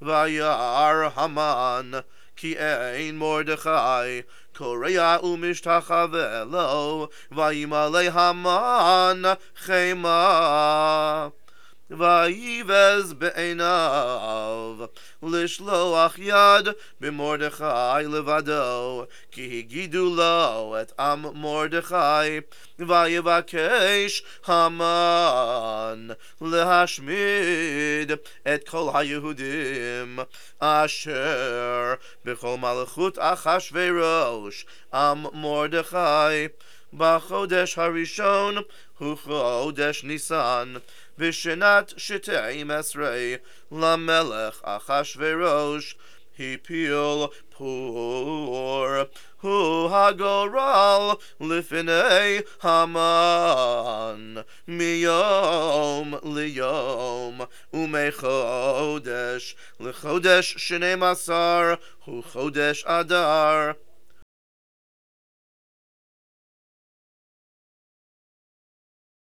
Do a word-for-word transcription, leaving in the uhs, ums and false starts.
וירא המן כי אין מרדכי קורע ומשתחווה לו, וימלא המן חמה. ויבז בעיניו לשלוח יד במרדכי לבדו, כי הגידו לו את עם מרדכי. ויבקש המן להשמיד את כל היהודים אשר בכל מלכות אחשוורוש עם מרדכי. בחודש הראשון הוא חודש ניסן, בשנת שתים עשרה למלך אחשוורוש, הפיל פור הוא הגורל לפני המן מיום ליום, ומחודש לחודש שנים עשר הוא חודש אדר.